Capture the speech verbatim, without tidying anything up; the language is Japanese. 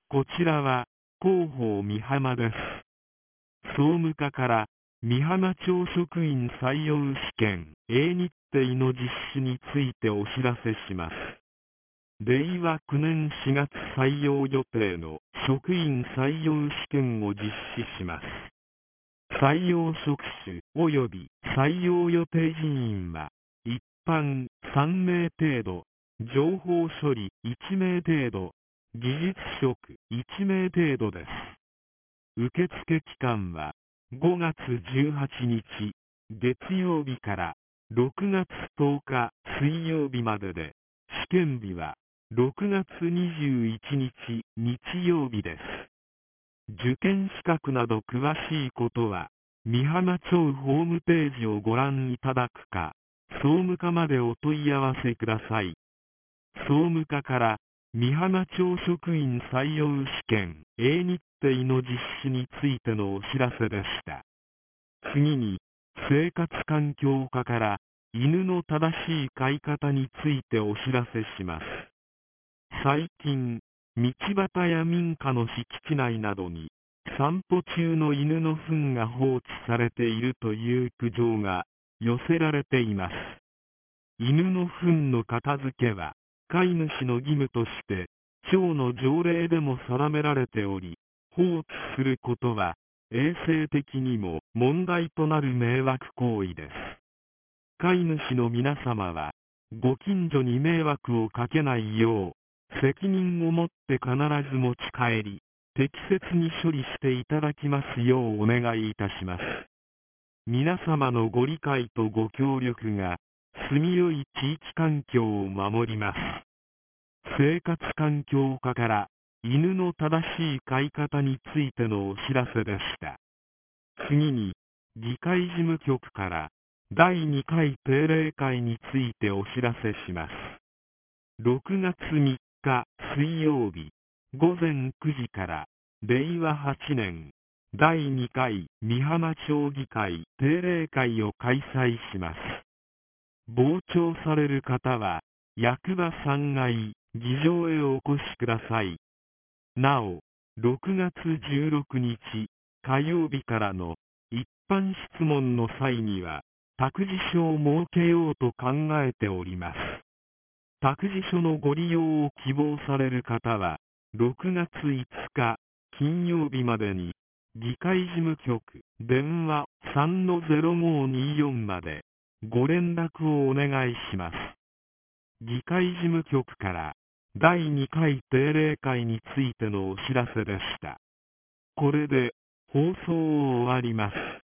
こちらは、広報美浜です。総務課から、美浜町職員採用試験 A 日程の実施についてお知らせします。れいわきゅうねんしがつ採用予定の職員採用試験を実施します。採用職種及び採用予定人員は、一般さんめい程度、情報処理いちめい程度、技術職いちめい程度です。受付期間はごがつじゅうはちにち月曜日からろくがつとおか水曜日までで、試験日はろくがつにじゅういちにち日曜日です。受験資格など詳しいことは、美浜町ホームページをご覧いただくか、総務課までお問い合わせください。総務課から、美浜町職員採用試験 A 日程の実施についてのお知らせでした。次に、生活環境課から、犬の正しい飼い方についてお知らせします。最近、道端や民家の敷地内などに、散歩中の犬の糞が放置されているという苦情が寄せられています。犬の糞の片付けは、飼い主の義務として、町の条例でも定められており、放置することは、衛生的にも問題となる迷惑行為です。飼い主の皆様は、ご近所に迷惑をかけないよう、責任を持って必ず持ち帰り、適切に処理していただきますようお願いいたします。皆様のご理解とご協力が、住みよい地域環境を守ります。生活環境課から、犬の正しい飼い方についてのお知らせでした。次に、議会事務局から、だいにかい定例会についてお知らせします。ろくがつみっか水曜日、ごぜんくじから、れいわはちねんだいにかい美浜町議会定例会を開催します。傍聴される方は、役場さんがい議場へお越しください。なお、ろくがつじゅうろくにち火曜日からの一般質問の際には、託児所を設けようと考えております。託児所のご利用を希望される方は、ろくがついつか金曜日までに、議会事務局電話 さんのぜろごによん までご連絡をお願いします。議会事務局からだいにかい定例会についてのお知らせでした。これで放送を終わります。